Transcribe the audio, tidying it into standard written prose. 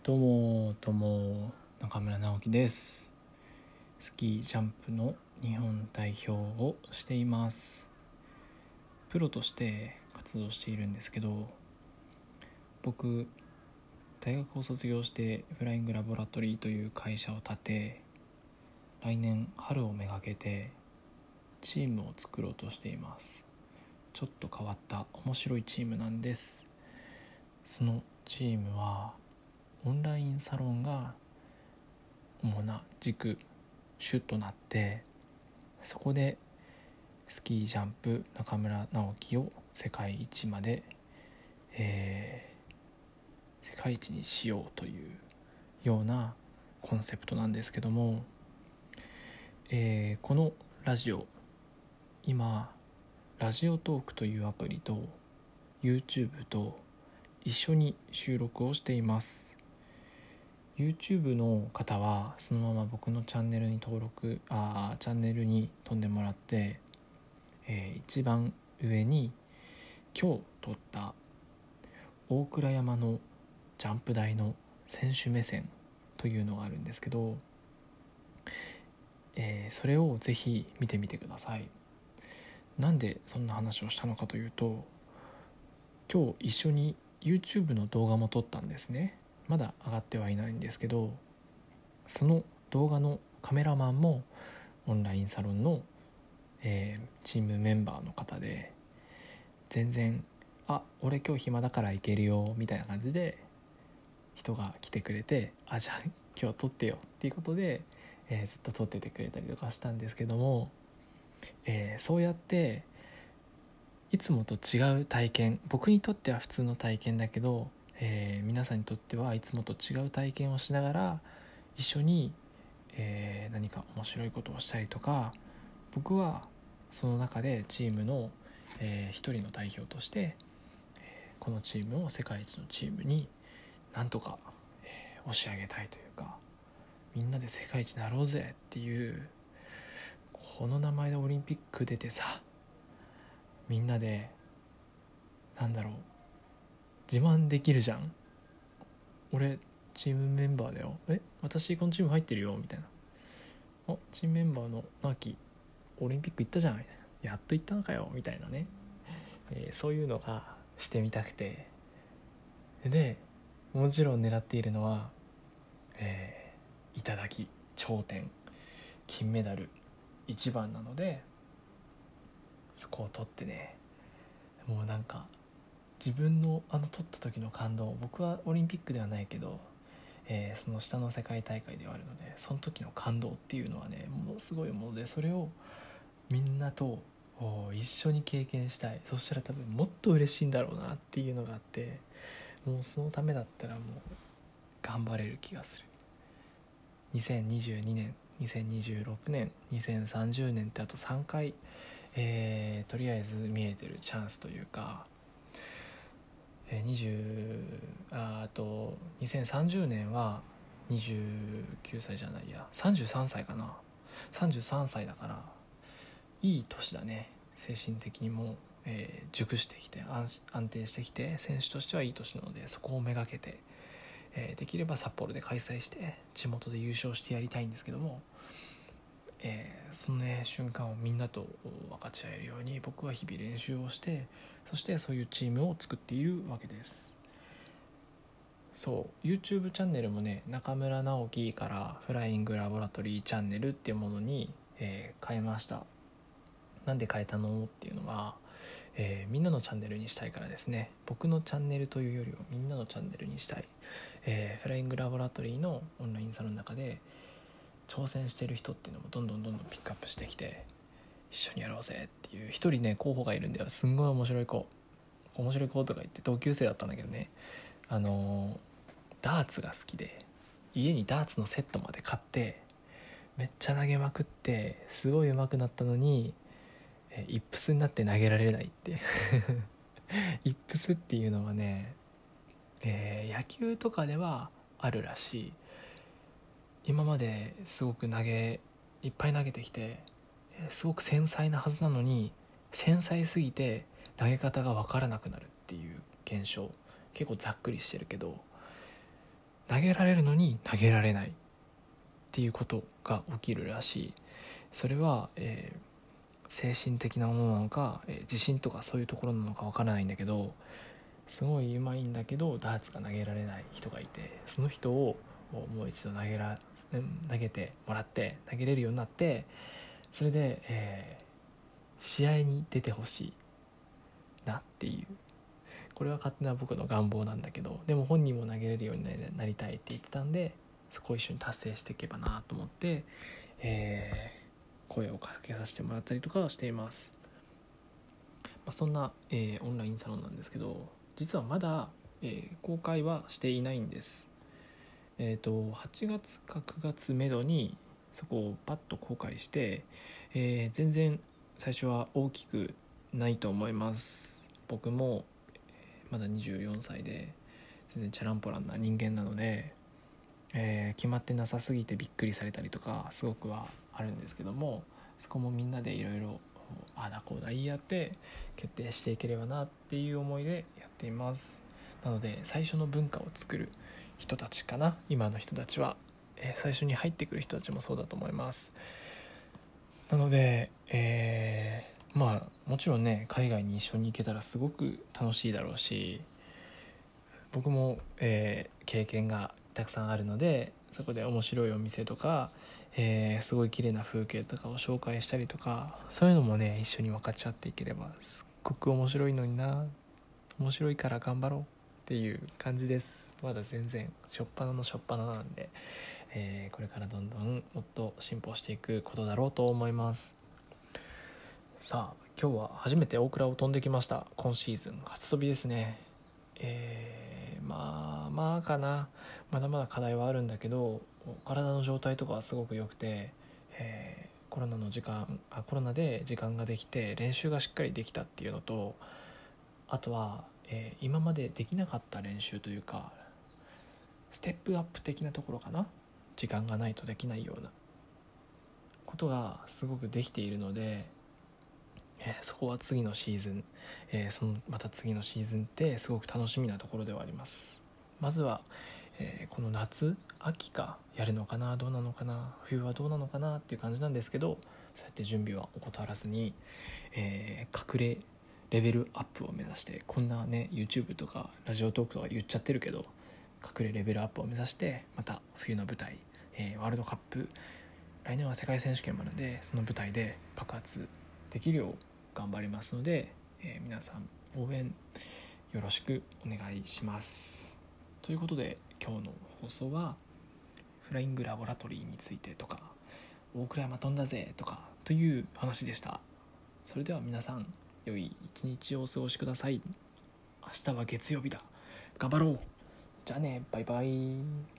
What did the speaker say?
どうも中村直樹です。スキージャンプの日本代表をしています。プロとして活動しているんですけど、僕大学を卒業してフライングラボラトリーという会社を立て、来年春をめがけてチームを作ろうとしています。ちょっと変わった面白いチームなんです。そのチームはオンラインサロンが主な主となって、そこでスキージャンプ中村直樹を世界一まで、世界一にしようというようなコンセプトなんですけども、このラジオ、今ラジオトークというアプリと YouTube と一緒に収録をしています。YouTube の方はそのまま僕のチャンネルにチャンネルに飛んでもらって、一番上に今日撮った大倉山のジャンプ台の選手目線というのがあるんですけど、それをぜひ見てみてください。なんでそんな話をしたのかというと、今日一緒に YouTube の動画も撮ったんですね。まだ上がってはいないんですけど、その動画のカメラマンもオンラインサロンの、チームメンバーの方で、全然俺今日暇だから行けるよみたいな感じで人が来てくれて、じゃあ今日撮ってよっていうことで、ずっと撮っててくれたりとかしたんですけども、そうやっていつもと違う体験、僕にとっては普通の体験だけど、皆さんにとってはいつもと違う体験をしながら一緒に、何か面白いことをしたりとか、僕はその中でチームの、一人の代表として、このチームを世界一のチームになんとか、押し上げたいというか、みんなで世界一になろうぜっていう、この名前でオリンピック出てさ、みんなで自慢できるじゃん。俺チームメンバーだよ、私このチーム入ってるよみたいな、チームメンバーの直樹オリンピック行ったじゃんみたいな、やっと行ったのかよみたいなね、そういうのがしてみたくて、でもちろん狙っているのは、頂き頂点金メダル一番なので、そこを取ってね、もう自分の取った時の感動、僕はオリンピックではないけど、その下の世界大会ではあるので、その時の感動っていうのはね、ものすごいもので、それをみんなと一緒に経験したい。そしたら多分もっと嬉しいんだろうなっていうのがあって、もうそのためだったらもう頑張れる気がする。2022年2026年2030年ってあと3回、とりあえず見えてるチャンスというか、2030年は29歳じゃないや33歳かな、33歳だからいい年だね。精神的にも、熟してきて安定してきて、選手としてはいい年なので、そこをめがけて、できれば札幌で開催して地元で優勝してやりたいんですけども、そのね瞬間をみんなと分かち合えるように僕は日々練習をして、そしてそういうチームを作っているわけです。そう YouTube チャンネルもね、中村直樹からフライングラボラトリーチャンネルっていうものに、変えました。なんで変えたのっていうのは、みんなのチャンネルにしたいからですね。僕のチャンネルというよりはみんなのチャンネルにしたい。フライングラボラトリーのオンラインサロンの中で挑戦してる人っていうのもどんどんピックアップしてきて、一緒にやろうぜっていう一人ね候補がいるんだよ。すんごい面白い子とか言って、同級生だったんだけどね、ダーツが好きで、家にダーツのセットまで買ってめっちゃ投げまくって、すごい上手くなったのにイップスになって投げられないってイップスっていうのはね、野球とかではあるらしい。今まですごくいっぱい投げてきて、すごく繊細なはずなのに繊細すぎて投げ方が分からなくなるっていう現象。結構ざっくりしてるけど、 投げられるのに投げられないっていうことが起きるらしい。それは、精神的なものなのか、自信とかそういうところなのかわからないんだけど、すごい上手いんだけどダーツが投げられない人がいて、その人をもう一度投げてもらって投げれるようになって、それで、試合に出てほしいなっていう、これは勝手な僕の願望なんだけど、でも本人も投げれるようになりたいって言ってたんで、そこを一緒に達成していけばなと思って、声をかけさせてもらったりとかしています。そんな、オンラインサロンなんですけど、実はまだ、公開はしていないんです。8月か9月めどにそこをパッと公開して、全然最初は大きくないと思います。僕もまだ24歳で全然チャランポランな人間なので、決まってなさすぎてびっくりされたりとかすごくはあるんですけども、そこもみんなでいろいろあだこうだ言い合って決定していければなっていう思いでやっています。なので最初の文化を作る人たちかな、今の人たちは、最初に入ってくる人たちもそうだと思います。なので、まあもちろんね、海外に一緒に行けたらすごく楽しいだろうし、僕も、経験がたくさんあるので、そこで面白いお店とか、すごい綺麗な風景とかを紹介したりとか、そういうのもね一緒に分かち合っていければすっごく面白いのにな、面白いから頑張ろうっていう感じです。まだ全然初っ端の初っ端なんで、これからどんどんもっと進歩していくことだろうと思います。さあ今日は初めて大倉を飛んできました。今シーズン初飛びですね。まあかな、まだまだ課題はあるんだけど、体の状態とかはすごく良くて、コロナで時間ができて練習がしっかりできたっていうのと、あとは、今までできなかった練習というかステップアップ的なところかな、時間がないとできないようなことがすごくできているので、そこは次のシーズン、また次のシーズンってすごく楽しみなところではあります。まずは、この秋かやるのかな、どうなのかな、冬はどうなのかなっていう感じなんですけど、そうやって準備は怠らずに、隠れレベルアップを目指して、こんなね YouTube とかラジオトークとか言っちゃってるけど、隠れレベルアップを目指してまた冬の舞台、ワールドカップ、来年は世界選手権もあるので、その舞台で爆発できるよう頑張りますので、皆さん応援よろしくお願いします。ということで今日の放送はフライングラボラトリーについてとか、大倉山飛んだぜとかという話でした。それでは皆さん良い一日をお過ごしください。明日は月曜日だ、頑張ろう。じゃあね、バイバイ。